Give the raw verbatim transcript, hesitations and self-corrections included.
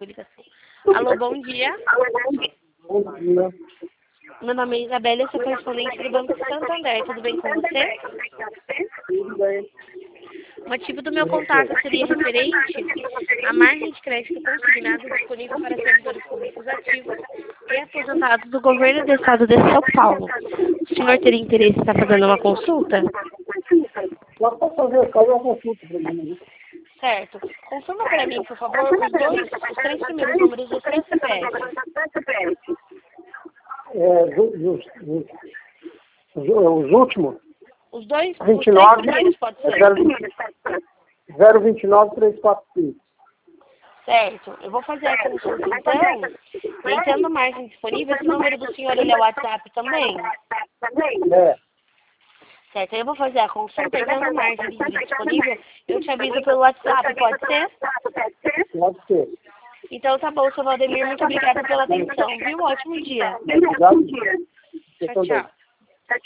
ligação. Alô, bom dia. Bom dia. Meu nome é Isabela, eu sou correspondente do Banco Santander. Tudo bem com você? Tudo bem. O motivo do meu contato seria referente à margem de crédito consignada disponível para servidores públicos ativos e aposentados do governo do estado de São Paulo. O senhor teria interesse em estar fazendo uma consulta? Só para fazer, fazer uma consulta para mim, né? Certo. Confirma para mim, por favor, os dois, os três primeiros números do seu C P F. É, os, os, os, os últimos, Os dois, os vinte e três nove, primeiros, pode ser? zero vinte e nove, trezentos e quarenta e cinco. Certo. Eu vou fazer a consulta, então. E tendo margem disponível, esse número do senhor ele é o WhatsApp também? É, Certo. Eu vou fazer a consulta e tendo margem livre disponível, eu te aviso pelo WhatsApp, pode ser? pode ser. Então tá bom, seu Valdemir. Muito obrigada pela atenção, viu? Ótimo dia. Obrigado. Tchau, tchau.